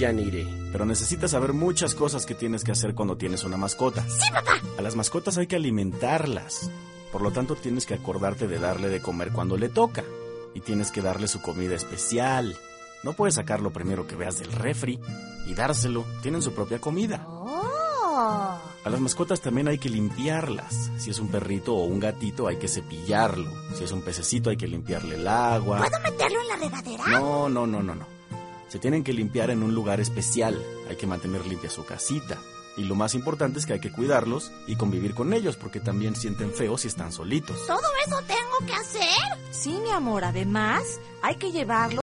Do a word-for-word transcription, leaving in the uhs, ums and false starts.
Yanire. Pero necesitas saber muchas cosas que tienes que hacer cuando tienes una mascota. ¡Sí, papá! A las mascotas hay que alimentarlas. Por lo tanto, tienes que acordarte de darle de comer cuando le toca. Y tienes que darle su comida especial. No puedes sacar lo primero que veas del refri y dárselo. Tienen su propia comida. ¡Oh! A las mascotas también hay que limpiarlas. Si es un perrito o un gatito, hay que cepillarlo. Si es un pececito, hay que limpiarle el agua. ¿Puedo meterlo en la regadera? No, no, no, no, no. Se tienen que limpiar en un lugar especial. Hay que mantener limpia su casita. Y lo más importante es que hay que cuidarlos y convivir con ellos, porque también sienten feo si están solitos. ¿Todo eso tengo que hacer? Sí, mi amor, además hay que llevarlo